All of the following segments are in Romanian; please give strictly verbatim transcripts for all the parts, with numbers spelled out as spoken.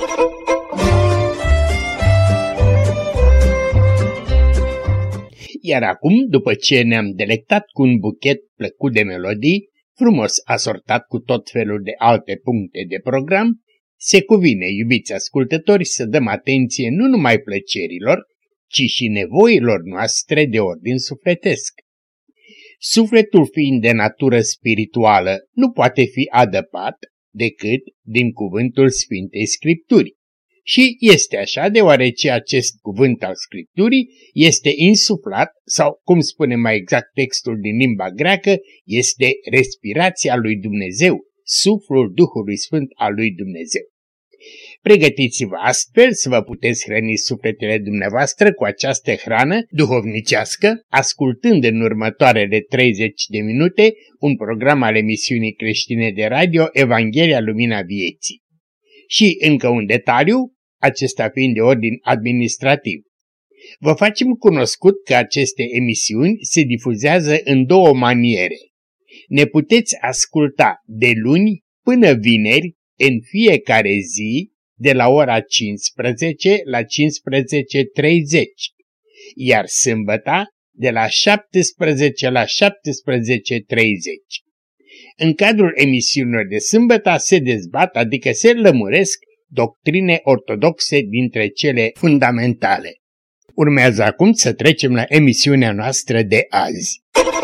Iar acum, după ce ne-am delectat cu un buchet plăcut de melodii, frumos asortat cu tot felul de alte puncte de program, se cuvine, iubiți ascultători, să dăm atenție nu numai plăcerilor, ci și nevoilor noastre de ordin sufletesc. Sufletul fiind de natură spirituală nu poate fi adăpat decât din cuvântul Sfintei Scripturii. Și este așa deoarece acest cuvânt al Scripturii este insuflat, sau cum spune mai exact textul din limba greacă, este respirația lui Dumnezeu, suflul Duhului Sfânt al lui Dumnezeu. Pregătiți-vă astfel să vă puteți hrăni sufletele dumneavoastră cu această hrană duhovnicească, ascultând în următoarele treizeci de minute un program al emisiunii creștine de radio Evanghelia Lumina Vieții. Și încă un detaliu, acesta fiind de ordin administrativ. Vă facem cunoscut că aceste emisiuni se difuzează în două maniere. Ne puteți asculta de luni până vineri, în fiecare zi, de la ora cincisprezece la cincisprezece treizeci, iar sâmbăta de la șaptesprezece la șaptesprezece treizeci. În cadrul emisiunilor de sâmbătă se dezbat, adică se lămuresc, doctrine ortodoxe dintre cele fundamentale. Urmează acum să trecem la emisiunea noastră de azi.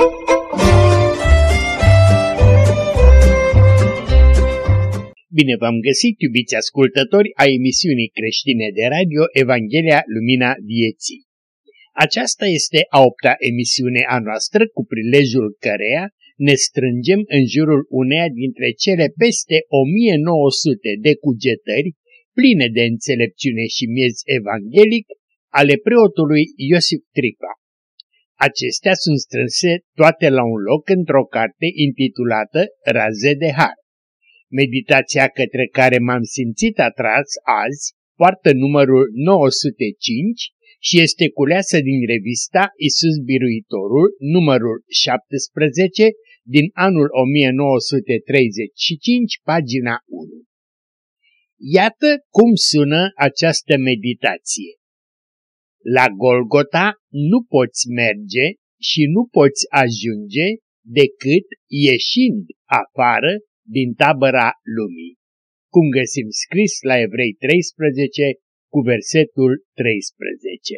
Bine v-am găsit, iubiți ascultători, a emisiunii creștine de radio Evanghelia Lumina Vieții. Aceasta este a opta emisiune a noastră, cu prilejul căreia ne strângem în jurul uneia dintre cele peste o mie nouă sute de cugetări pline de înțelepciune și miez evanghelic ale preotului Iosif Trifa. Acestea sunt strânse toate la un loc într-o carte intitulată Raze de Har. Meditația către care m-am simțit atras azi poartă numărul nouă sute cinci și este culeasă din revista Iisus Biruitorul, numărul șaptesprezece, din anul o mie nouă sute treizeci și cinci, pagina unu. Iată cum sună această meditație. La Golgota nu poți merge și nu poți ajunge decât ieșind afară din tabăra lumii, cum găsim scris la Evrei treisprezece cu versetul treisprezece.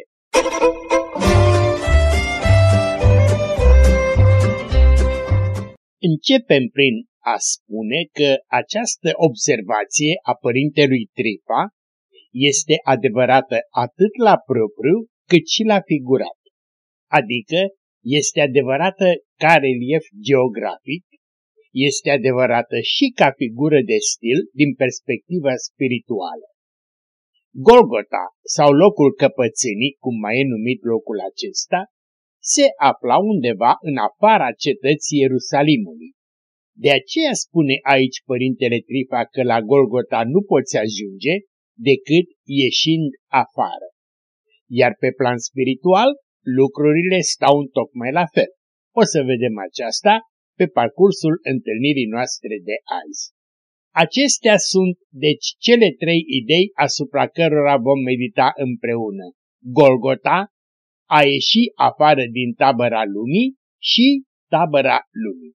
Începem prin a spune că această observație a părintelui Trifa este adevărată atât la propriu cât și la figurat, adică este adevărată ca relief geografic, este adevărată și ca figură de stil din perspectiva spirituală. Golgota, sau locul căpățânii, cum mai e numit locul acesta, se afla undeva în afara cetății Ierusalimului. De aceea spune aici părintele Trifa că la Golgota nu poți ajunge decât ieșind afară. Iar pe plan spiritual, lucrurile stau tocmai la fel. O să vedem aceasta pe parcursul întâlnirii noastre de azi. Acestea sunt, deci, cele trei idei asupra cărora vom medita împreună. Golgota, a ieși afară din tabăra lumii și tabăra lumii.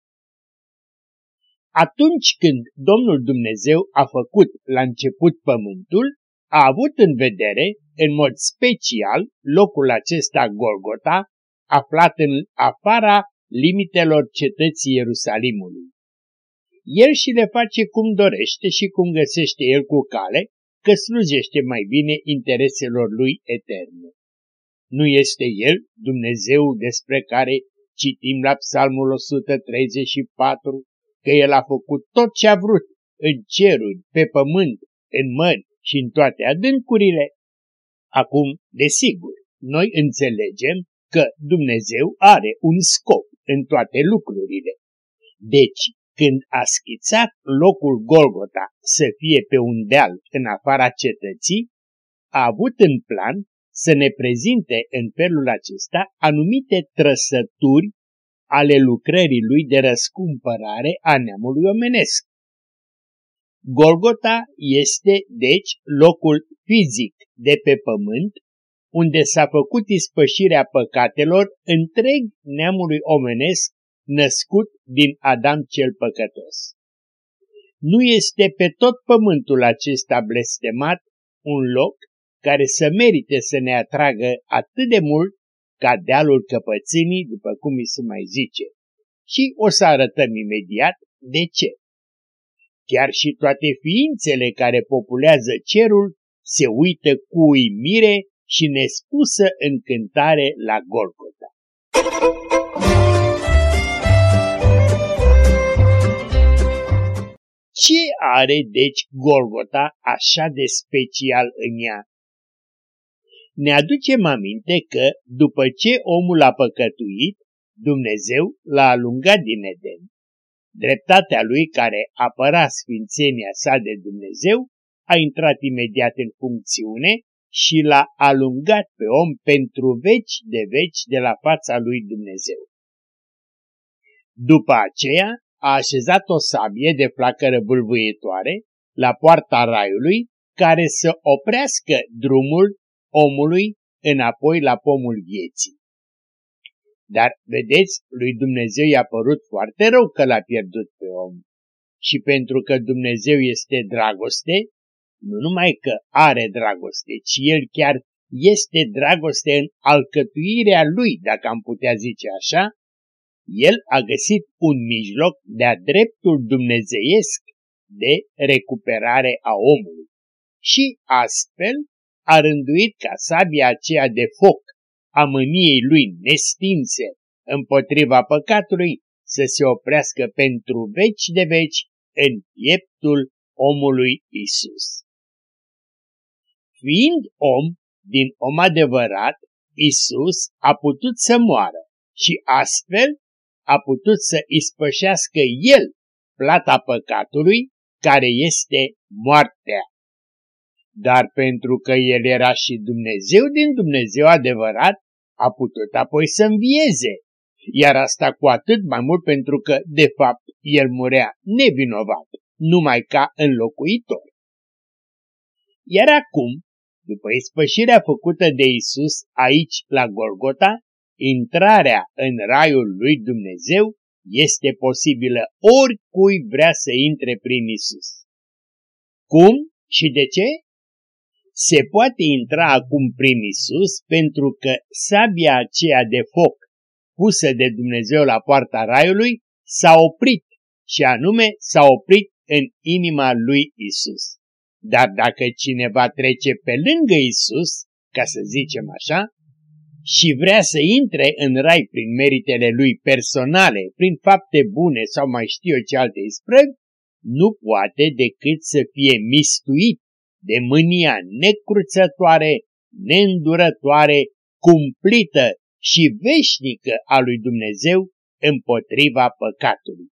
Atunci când Domnul Dumnezeu a făcut la început pământul, a avut în vedere, în mod special, locul acesta Golgota, aflat în afara limitelor cetății Ierusalimului. El și le face cum dorește și cum găsește el cu cale, că slujește mai bine intereselor lui eterne. Nu este el Dumnezeu despre care citim la Psalmul o sută treizeci și patru, că el a făcut tot ce a vrut în ceruri, pe pământ, în mări și în toate adâncurile? Acum, desigur, noi înțelegem că Dumnezeu are un scop în toate lucrurile. Deci, când a schițat locul Golgota să fie pe un deal în afara cetății, a avut în plan să ne prezinte în felul acesta anumite trăsături ale lucrării lui de răscumpărare a neamului omenesc. Golgota este, deci, locul fizic de pe pământ, unde s-a făcut ispășirea păcatelor întreg neamului omenesc născut din Adam cel păcătos. Nu este pe tot pământul acesta blestemat un loc care să merite să ne atragă atât de mult ca dealul căpățânii, după cum îi se mai zice. Și o să arătăm imediat de ce. Chiar și toate ființele care populează cerul se uită cu uimire și nespusă încântare la Golgota. Ce are deci Golgota așa de special în ea? Ne aducem aminte că, după ce omul a păcătuit, Dumnezeu l-a alungat din Eden. Dreptatea lui, care apăra sfințenia sa de Dumnezeu, a intrat imediat în funcțiune și l-a alungat pe om pentru veci de veci de la fața lui Dumnezeu. După aceea a așezat o sabie de flacără bâlbâietoare la poarta raiului, care să oprească drumul omului înapoi la pomul vieții. Dar, vedeți, lui Dumnezeu i-a părut foarte rău că l-a pierdut pe om. Și pentru că Dumnezeu este dragoste, nu numai că are dragoste, ci El chiar este dragoste în alcătuirea Lui, dacă am putea zice așa, El a găsit un mijloc de-a dreptul dumnezeiesc de recuperare a omului. Și astfel a rânduit ca sabia aceea de foc a mâniei lui nestinse împotriva păcatului să se oprească pentru veci de veci în pieptul omului Isus. Fiind om, din om adevărat, Isus a putut să moară și astfel a putut să ispășească El plata păcatului, care este moartea. Dar pentru că El era și Dumnezeu din Dumnezeu adevărat, a putut apoi să învieze, iar asta cu atât mai mult pentru că, de fapt, El murea nevinovat, numai ca înlocuitor. Iar acum, după ispășirea făcută de Isus aici la Golgota, intrarea în raiul lui Dumnezeu este posibilă oricui vrea să intre prin Isus. Cum și de ce? Se poate intra acum prin Isus pentru că sabia aceea de foc pusă de Dumnezeu la poarta raiului s-a oprit și anume s-a oprit în inima lui Isus. Dar dacă cineva trece pe lângă Isus, ca să zicem așa, și vrea să intre în rai prin meritele lui personale, prin fapte bune sau mai știu eu ce alte isprăvi, nu poate decât să fie mistuit de mânia necruțătoare, neîndurătoare, cumplită și veșnică a lui Dumnezeu împotriva păcatului.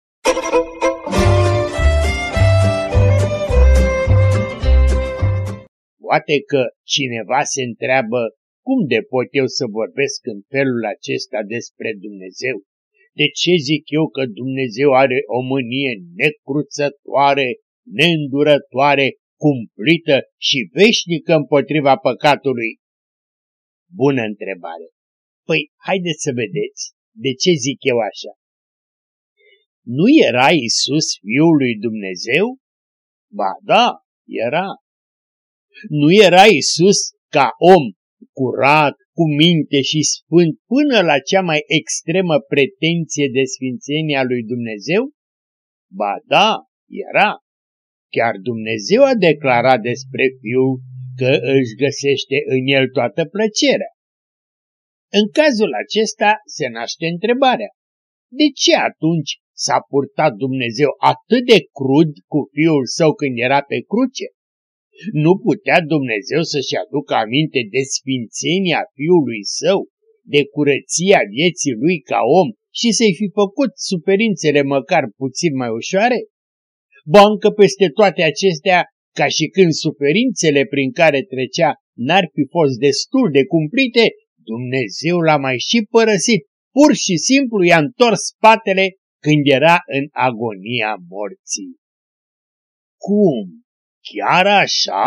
Poate că cineva se întreabă, cum de pot eu să vorbesc în felul acesta despre Dumnezeu? De ce zic eu că Dumnezeu are o mânie necruțătoare, neîndurătoare, cumplită și veșnică împotriva păcatului? Bună întrebare. Păi, haideți să vedeți de ce zic eu așa. Nu era Iisus Fiul lui Dumnezeu? Ba da, era. Nu era Iisus ca om curat, cu minte și sfânt până la cea mai extremă pretenție de sfințenie a lui Dumnezeu? Ba da, era. Chiar Dumnezeu a declarat despre Fiul că își găsește în el toată plăcerea. În cazul acesta se naște întrebarea: de ce atunci s-a purtat Dumnezeu atât de crud cu Fiul Său când era pe cruce? Nu putea Dumnezeu să-și aducă aminte de sfințenia Fiului Său, de curăția vieții Lui ca om și să-i fi făcut suferințele măcar puțin mai ușoare? Ba încă peste toate acestea, ca și când suferințele prin care trecea n-ar fi fost destul de cumplite, Dumnezeu l-a mai și părăsit, pur și simplu i-a întors spatele când era în agonia morții. Cum? Chiar așa?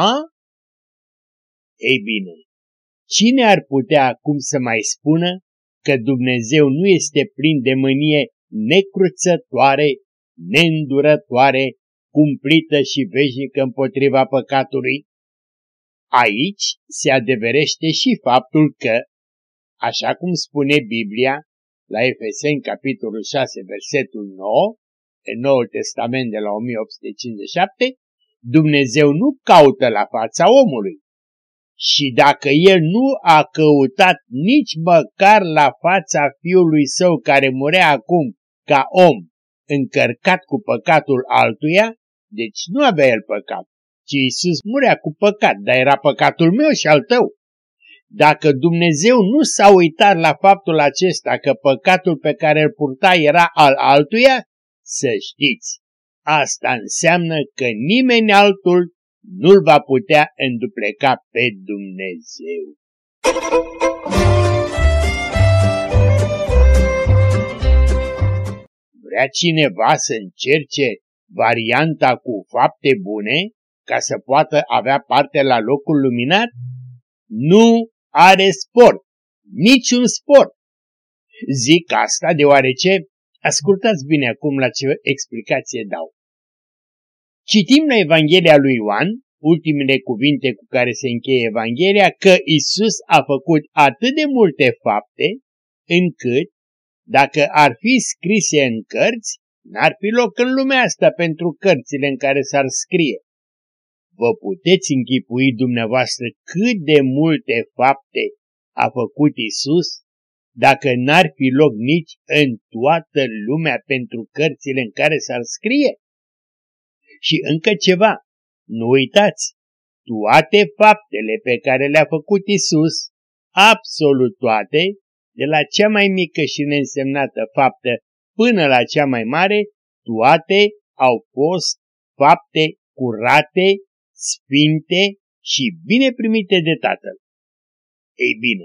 Ei bine, cine ar putea acum să mai spună că Dumnezeu nu este plin de mânie necruțătoare, neîndurătoare, cumplită și veșnică împotriva păcatului? Aici se adeverește și faptul că, așa cum spune Biblia, la Efeseni, capitolul șase, versetul nouă, în Noul Testament de la o mie opt sute cincizeci și șapte, Dumnezeu nu caută la fața omului. Și dacă El nu a căutat nici măcar la fața Fiului Său care murea acum ca om, încărcat cu păcatul altuia, deci nu avea El păcat, ci Iisus murea cu păcat, dar era păcatul meu și al tău. Dacă Dumnezeu nu s-a uitat la faptul acesta că păcatul pe care îl purta era al altuia, să știți, asta înseamnă că nimeni altul nu-L va putea îndupleca pe Dumnezeu. Vrea cineva să încerce varianta cu fapte bune ca să poată avea parte la locul luminat? Nu are spor, niciun spor. Zic asta deoarece, ascultați bine acum la ce explicație dau. Citim la Evanghelia lui Ioan, ultimele cuvinte cu care se încheie Evanghelia, că Iisus a făcut atât de multe fapte, încât, dacă ar fi scrise în cărți, n-ar fi loc în lumea asta pentru cărțile în care s-ar scrie. Vă puteți închipui dumneavoastră cât de multe fapte a făcut Iisus, dacă n-ar fi loc nici în toată lumea pentru cărțile în care s-ar scrie? Și încă ceva, nu uitați, toate faptele pe care le-a făcut Iisus, absolut toate, de la cea mai mică și neînsemnată faptă până la cea mai mare, toate au fost fapte curate, sfinte și bine primite de Tatăl. Ei bine,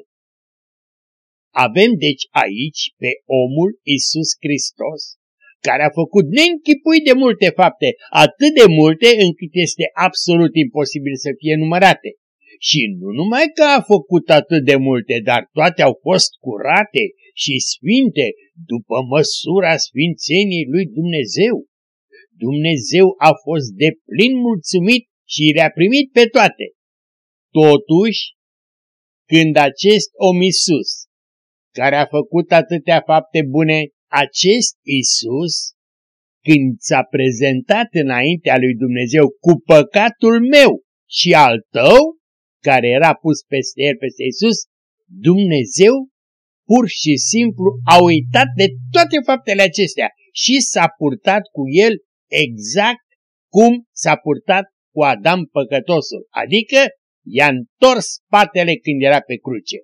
avem deci aici pe omul Iisus Hristos, care a făcut neînchipuit de multe fapte, atât de multe încât este absolut imposibil să fie numărate. Și nu numai că a făcut atât de multe, dar toate au fost curate și sfinte după măsura sfințeniei lui Dumnezeu. Dumnezeu a fost deplin mulțumit și le-a primit pe toate. Totuși, când acest om Iisus, care a făcut atâtea fapte bune, acest Iisus, când s-a prezentat înaintea lui Dumnezeu cu păcatul meu și al tău, care era pus peste el, peste Iisus, Dumnezeu pur și simplu a uitat de toate faptele acestea și s-a purtat cu el exact cum s-a purtat cu Adam păcătosul, adică i-a întors spatele când era pe cruce.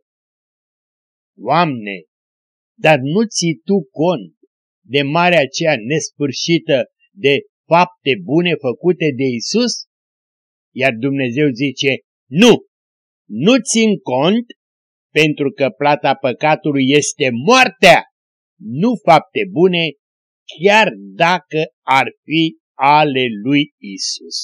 Doamne, dar nu ții tu cont de marea aceea nesfârșită de fapte bune făcute de Iisus? Iar Dumnezeu zice, nu, nu țin cont, pentru că plata păcatului este moartea, nu fapte bune, chiar dacă ar fi ale lui Iisus.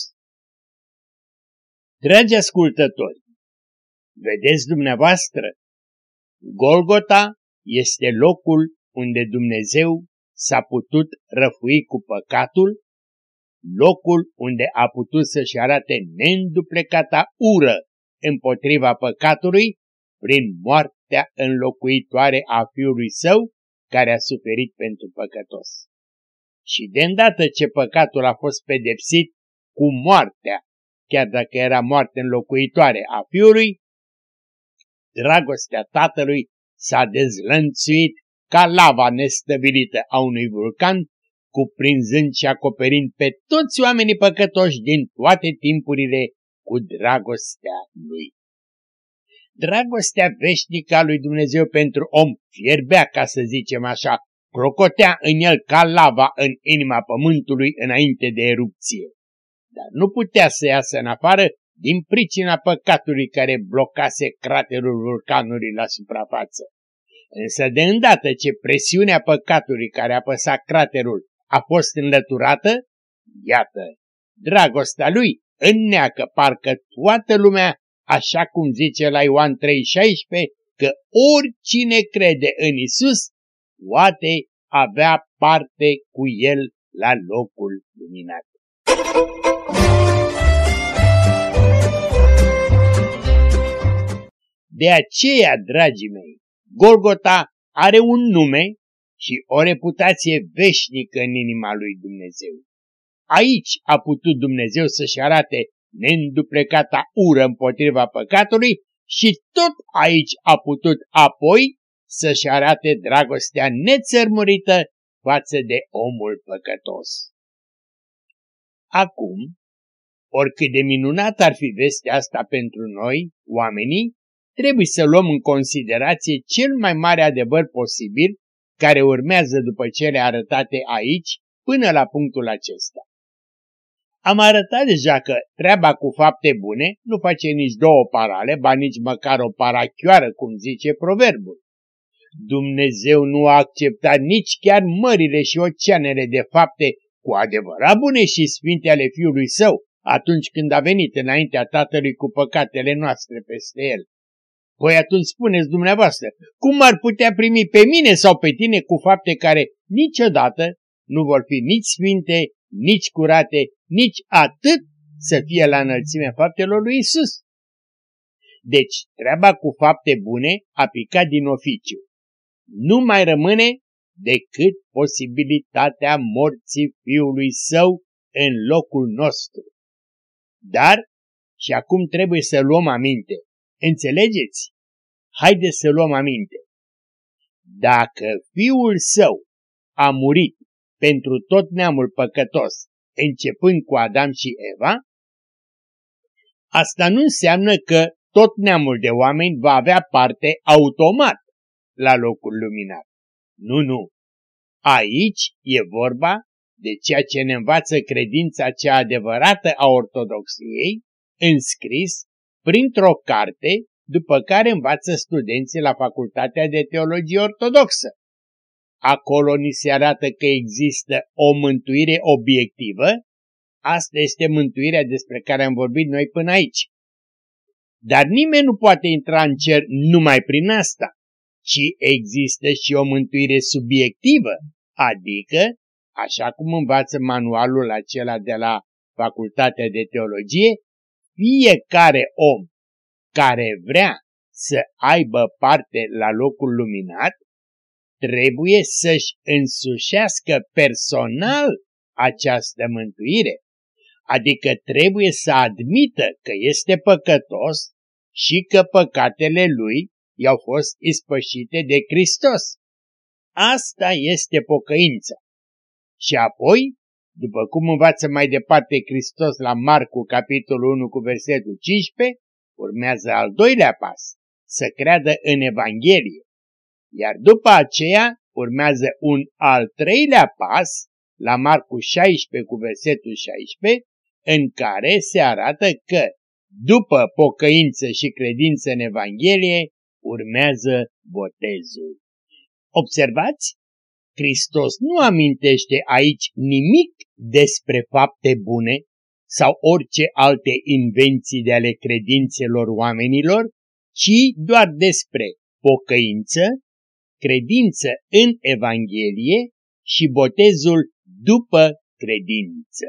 Dragi ascultători, vedeți dumneavoastră, Golgota este locul unde Dumnezeu s-a putut răfui cu păcatul, locul unde a putut să-și arate neînduplecata ură împotriva păcatului prin moartea înlocuitoare a Fiului Său care a suferit pentru păcătos. Și de îndată ce păcatul a fost pedepsit cu moartea, chiar dacă era moarte înlocuitoare a Fiului, dragostea Tatălui s-a dezlănțuit ca lava nestăvilită a unui vulcan, cuprinzând și acoperind pe toți oamenii păcătoși din toate timpurile cu dragostea Lui. Dragostea veșnică a lui Dumnezeu pentru om fierbea, ca să zicem așa, crocotea în el ca lava în inima pământului înainte de erupție. Dar nu putea să iasă în afară din pricina păcatului care blocase craterul vulcanului la suprafață. Însă de îndată ce presiunea păcatului care apăsa craterul a fost înlăturată, iată, Dragostea lui înneacă parcă toată lumea, așa cum zice la Ioan trei șaisprezece, că oricine crede în Isus poate avea parte cu el la locul luminat. De aceea, dragii mei, Golgota are un nume și o reputație veșnică în inima lui Dumnezeu. Aici a putut Dumnezeu să-și arate neînduplecata ură împotriva păcatului și tot aici a putut apoi să-și arate dragostea nețărmurită față de omul păcătos. Acum, oricât de minunat ar fi vestea asta pentru noi, oamenii, trebuie să luăm în considerație cel mai mare adevăr posibil care urmează după cele arătate aici până la punctul acesta. Am arătat deja că treaba cu fapte bune nu face nici două parale, ba nici măcar o parachioară, cum zice proverbul. Dumnezeu nu a acceptat nici chiar mările și oceanele de fapte cu adevărat bune și sfinte ale Fiului Său, atunci când a venit înaintea Tatălui cu păcatele noastre peste El. Păi atunci spuneți dumneavoastră, cum ar putea primi pe mine sau pe tine cu fapte care niciodată nu vor fi nici sfinte, nici curate, nici atât să fie la înălțimea faptelor lui Isus? Deci, treaba cu fapte bune a picat din oficiu. Nu mai rămâne decât posibilitatea morții Fiului Său în locul nostru. Dar, și acum trebuie să luăm aminte. Înțelegeți? Haideți să luăm aminte. Dacă Fiul Său a murit pentru tot neamul păcătos, începând cu Adam și Eva, asta nu înseamnă că tot neamul de oameni va avea parte automat la locul luminat. Nu, nu. Aici e vorba de ceea ce ne învață credința cea adevărată a ortodoxiei, înscris printr-o carte, după care învață studenții la Facultatea de Teologie Ortodoxă. Acolo ni se arată că există o mântuire obiectivă, asta este mântuirea despre care am vorbit noi până aici. Dar nimeni nu poate intra în cer numai prin asta, ci există și o mântuire subiectivă, adică, așa cum învață manualul acela de la Facultatea de Teologie, fiecare om care vrea să aibă parte la locul luminat, trebuie să-și însușească personal această mântuire, adică trebuie să admită că este păcătos și că păcatele lui i-au fost ispășite de Hristos. Asta este pocăința. Și apoi, după cum învață mai departe Hristos la Marcu, capitolul unu cu versetul cincisprezece, urmează al doilea pas, să creadă în Evanghelie. Iar după aceea urmează un al treilea pas, la Marcu șaisprezece cu versetul șaisprezece, în care se arată că, după pocăință și credință în Evanghelie, urmează botezul. Observați? Hristos nu amintește aici nimic despre fapte bune sau orice alte invenții de ale credințelor oamenilor, ci doar despre pocăință, credință în Evanghelie și botezul după credință.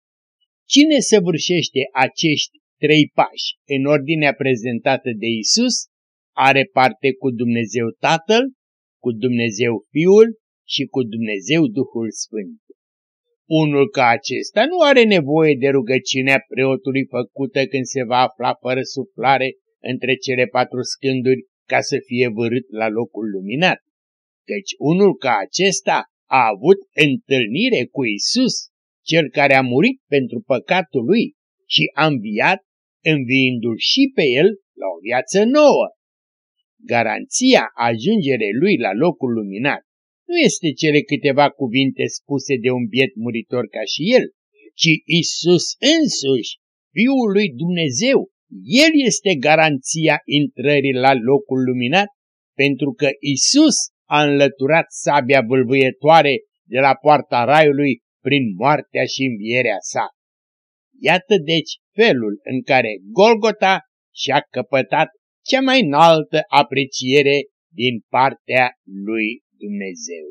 Cine săvârșește acești trei pași în ordinea prezentată de Isus, are parte cu Dumnezeu Tatăl, cu Dumnezeu Fiul și cu Dumnezeu Duhul Sfânt. Unul ca acesta nu are nevoie de rugăciunea preotului făcută când se va afla fără suflare între cele patru scânduri ca să fie vârât la locul luminat, căci unul ca acesta a avut întâlnire cu Isus, cel care a murit pentru păcatul lui și a înviat, înviindu-l și pe el la o viață nouă. Garanția ajungerei lui la locul luminat nu este cele câteva cuvinte spuse de un biet muritor ca și el, ci Isus însuși, Fiul lui Dumnezeu. El este garanția intrării la locul luminat, pentru că Isus a înlăturat sabia vâlvâietoare de la poarta raiului prin moartea și învierea sa. Iată deci felul în care Golgota și-a căpătat cea mai înaltă apreciere din partea lui Dumnezeu.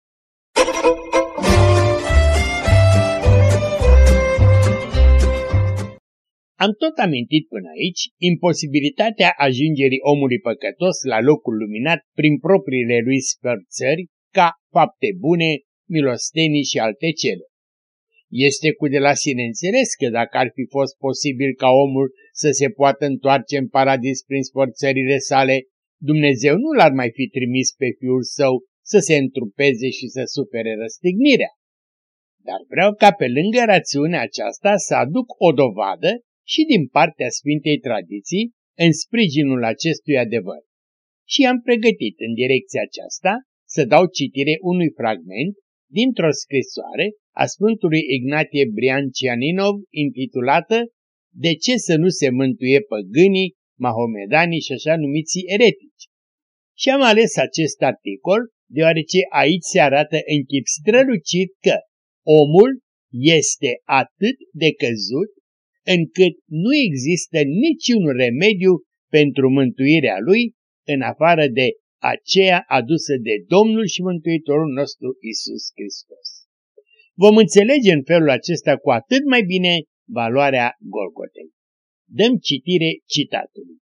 Am tot amintit până aici imposibilitatea ajungerii omului păcătos la locul luminat prin propriile lui sfărțări ca fapte bune, milostenii și alte cele. Este cu de la sine înțeles că dacă ar fi fost posibil ca omul să se poată întoarce în paradis prin sforțările sale, Dumnezeu nu l-ar mai fi trimis pe Fiul Său să se întrupeze și să sufere răstignirea. Dar vreau ca pe lângă rațiunea aceasta să aduc o dovadă și din partea Sfintei Tradiții în sprijinul acestui adevăr. Și am pregătit în direcția aceasta să dau citire unui fragment dintr-o scrisoare a Sfântului Ignatie Briancianinov intitulată De ce să nu se mântuie păgânii, mahomedanii și așa numiții eretici? Și am ales acest articol deoarece aici se arată în chip strălucit că omul este atât de căzut încât nu există niciun remediu pentru mântuirea lui în afară de aceea adusă de Domnul și Mântuitorul nostru Iisus Hristos. Vom înțelege în felul acesta cu atât mai bine valoarea Golgotei. Dăm citire citatului.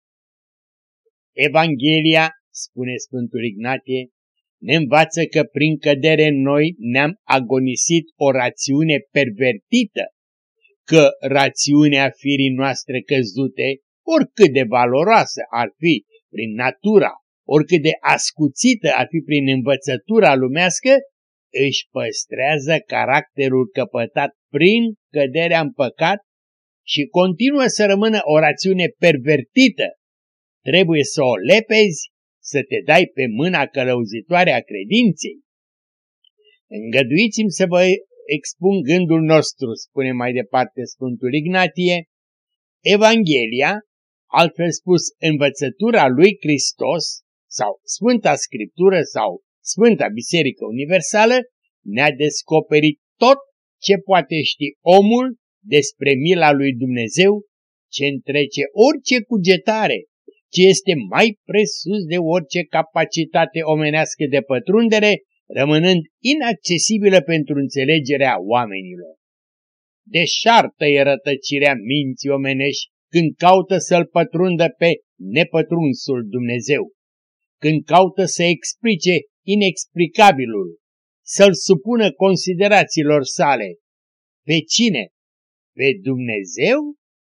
Evanghelia, spune Sfântul Ignatie, ne învață că prin cădere noi ne-am agonisit o rațiune pervertită, că rațiunea firii noastre căzute, oricât de valoroasă ar fi prin natura, oricât de ascuțită ar fi prin învățătura lumească, își păstrează caracterul căpătat prin căderea în păcat și continuă să rămână o rațiune pervertită. Trebuie să o lepezi, să te dai pe mâna călăuzitoare a credinței. Îngăduiți-mi să vă expun gândul nostru, spune mai departe Sfântul Ignatie. Evanghelia, altfel spus învățătura lui Hristos, sau Sfânta Scriptură sau Sfânta Biserică Universală, ne-a descoperit tot ce poate ști omul despre mila lui Dumnezeu, ce întrece orice cugetare, ce este mai presus de orice capacitate omenească de pătrundere, rămânând inaccesibilă pentru înțelegerea oamenilor. Deșartă e rătăcirea minții omenești când caută să-L pătrundă pe nepătrunsul Dumnezeu, când caută să explice inexplicabilul, să-L supună considerațiilor sale. Pe cine? Pe Dumnezeu?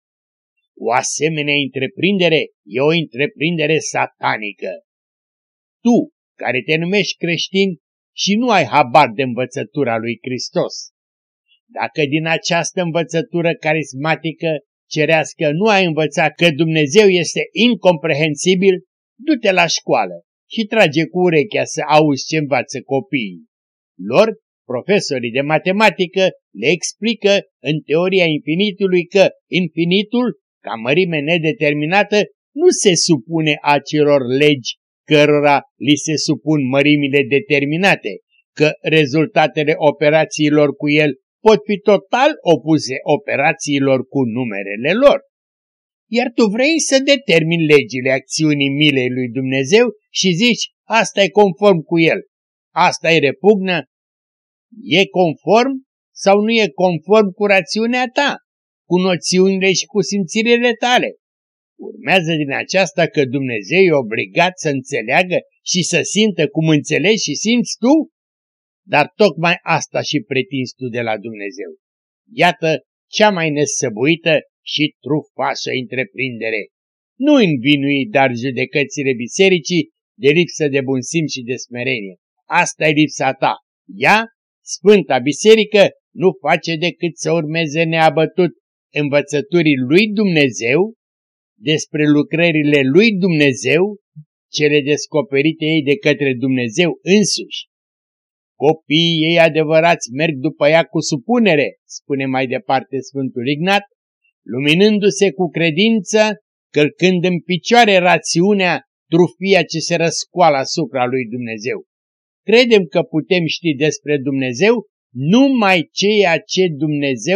O asemenea întreprindere e o întreprindere satanică. Tu, care te numești creștin și nu ai habar de învățătura lui Hristos, dacă din această învățătură carismatică cerească nu ai învățat că Dumnezeu este incomprehensibil, du-te la școală și trage cu urechea să auzi ce învață copiii. Lor, profesorii de matematică, le explică în teoria infinitului că infinitul, ca mărime nedeterminată, nu se supune acelor legi cărora li se supun mărimile determinate, că rezultatele operațiilor cu el pot fi total opuse operațiilor cu numerele lor. Iar tu vrei să determini legile acțiunii milei lui Dumnezeu și zici, asta e conform cu el, asta e repugnă. E conform sau nu e conform cu rațiunea ta, cu noțiunile și cu simțirile tale? Urmează din aceasta că Dumnezeu e obligat să înțeleagă și să simtă cum înțelegi și simți tu? Dar tocmai asta și pretinzi tu de la Dumnezeu. Iată cea mai nesăbuită și trufașă întreprindere. Nu învinui dar judecățile bisericii de lipsă de bun simț și de smerenie. Asta e lipsa ta. Ea, Sfânta Biserică, nu face decât să urmeze neabătut învățăturii lui Dumnezeu, despre lucrările lui Dumnezeu, cele descoperite ei de către Dumnezeu însuși. Copiii ei adevărați merg după ea cu supunere, spune mai departe Sfântul Ignat, luminându-se cu credință, călcând în picioare rațiunea, trufia ce se răscoală asupra lui Dumnezeu. Credem că putem ști despre Dumnezeu numai ceea ce Dumnezeu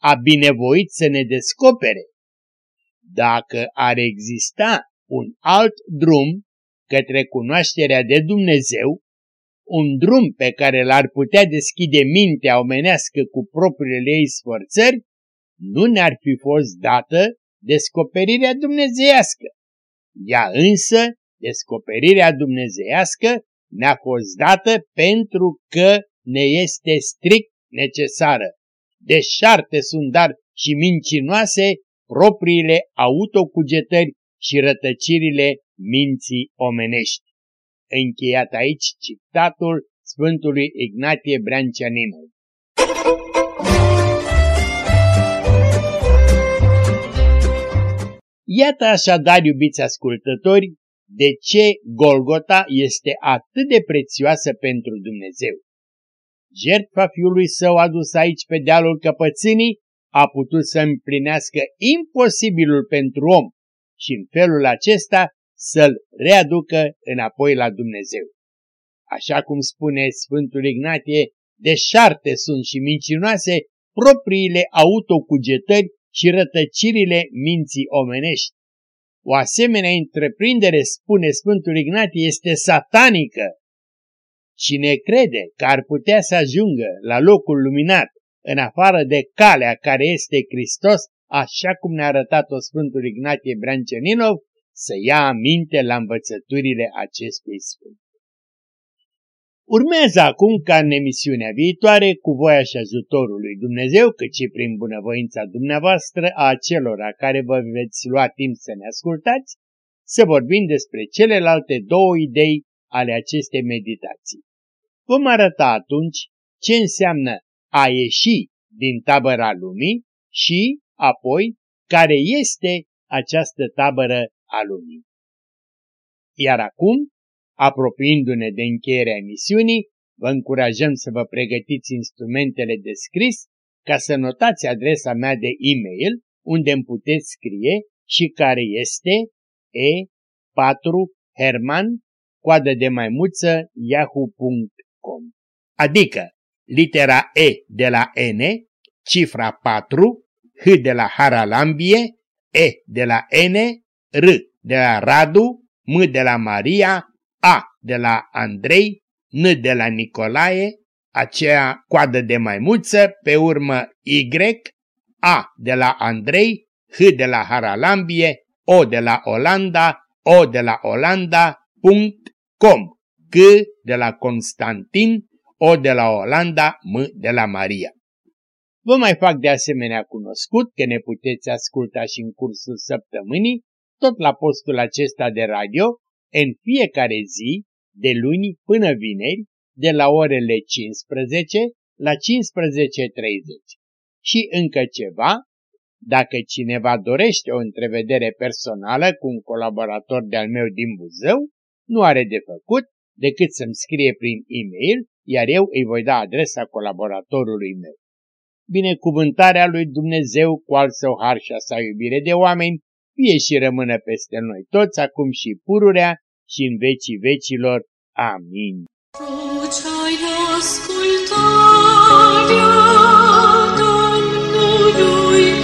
a binevoit să ne descopere. Dacă ar exista un alt drum către cunoașterea de Dumnezeu, un drum pe care l-ar putea deschide mintea omenească cu propriile ei sforțări, nu ne-ar fi fost dată descoperirea dumnezeiască. Ea însă, descoperirea dumnezeiască, ne-a fost dată pentru că ne este strict necesară. Deșarte sunt dar și mincinoase propriile autocugetări și rătăcirile minții omenești. Încheiat aici citatul Sfântului Ignatie Brânceaninov. Iată așadar, iubiți ascultători, de ce Golgota este atât de prețioasă pentru Dumnezeu. Jertfa Fiului Său adus aici pe dealul căpățânii a putut să împlinească imposibilul pentru om și în felul acesta să-l readucă înapoi la Dumnezeu. Așa cum spune Sfântul Ignatie, deșarte sunt și mincinoase propriile autocugetări și rătăcirile minții omenești. O asemenea întreprindere, spune Sfântul Ignatie, este satanică. Cine crede că ar putea să ajungă la locul luminat în afară de calea care este Hristos, așa cum ne-a arătat-o Sfântul Ignatie Brânceaninov, să ia aminte la învățăturile acestui Sfânt. Urmează acum ca în emisiunea viitoare, cu voia și ajutorul lui Dumnezeu, cât și prin bunăvoința dumneavoastră a acelora care vă veți lua timp să ne ascultați, să vorbim despre celelalte două idei ale acestei meditații. Vom arăta atunci ce înseamnă a ieși din tabăra lumii și, apoi, care este această tabără a lumii. Iar acum, apropiindu-ne de încheierea emisiunii, vă încurajăm să vă pregătiți instrumentele de scris ca să notați adresa mea de e-mail unde îmi puteți scrie și care este e patru herman coadă de maimuță yahoo punct com, adică litera E de la N, cifra patru, H de la Haralambie, E de la N, R de la Radu, M de la Maria, A de la Andrei, N de la Nicolae, aceea coadă de maimuță, pe urmă Y, A de la Andrei, H de la Haralambie, O de la Olanda, O de la Olanda, punct com, C de la Constantin, O de la Olanda, M de la Maria. Vă mai fac de asemenea cunoscut că ne puteți asculta și în cursul săptămânii, tot la postul acesta de radio, în fiecare zi, de luni până vineri, de la orele cincisprezece la cincisprezece treizeci. Și încă ceva, dacă cineva dorește o întrevedere personală cu un colaborator de-al meu din Buzău, nu are de făcut decât să-mi scrie prin e-mail, iar eu îi voi da adresa colaboratorului meu. Binecuvântarea lui Dumnezeu cu al său har și a sa iubire de oameni, fie și rămână peste noi toți, acum și pururea și în vecii vecilor. Amin. Tu ce-ai ascultat Domnului